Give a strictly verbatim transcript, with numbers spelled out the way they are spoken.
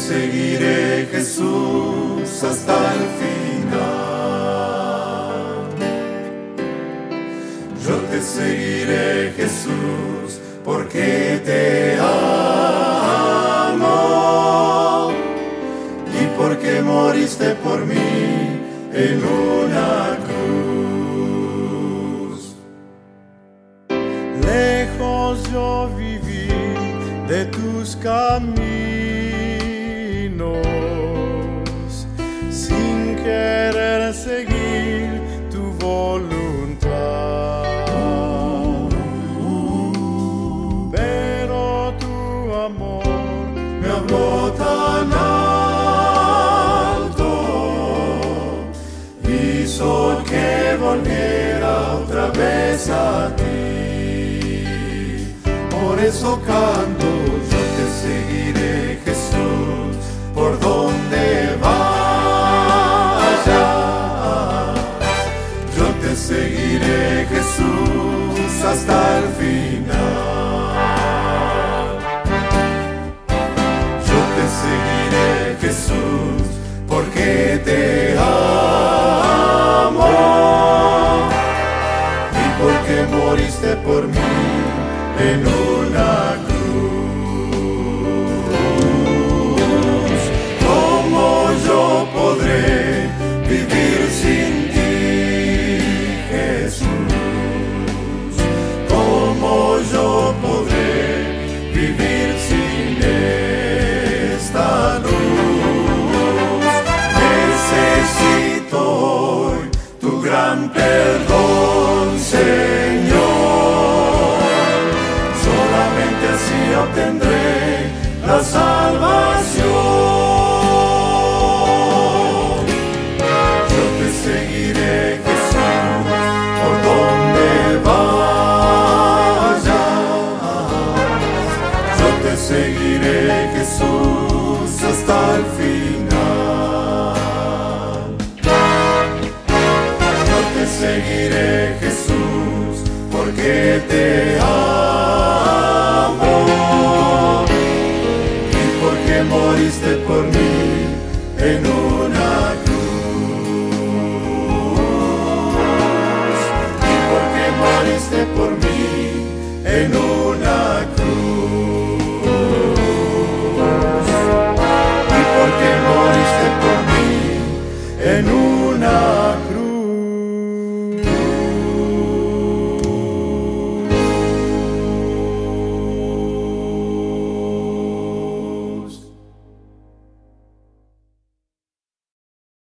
seguiré, Jesús, hasta el final. Yo te seguiré, Jesús, porque te amo y porque moriste por mí en una cruz. Lejos yo viví de tus caminos, sin querer seguir tu voluntad. Pero tu amor Me habló tan alto, hizo que volviera otra vez a ti. Por eso canto, yo te seguiré, Jesús, por donde vayas. Yo te seguiré, Jesús, hasta el final. Yo te seguiré, Jesús, porque te amo y porque moriste por mí en una cruz. ¿Cómo yo podré vivir sin ti, Jesús? ¿Cómo yo podré vivir sin esta luz? Necesito hoy tu gran perdón, Señor. Así obtendré la salvación. Yo te seguiré, Jesús, por donde vayas. Yo te seguiré, Jesús, hasta el final. Yo te seguiré, Jesús, porque te amo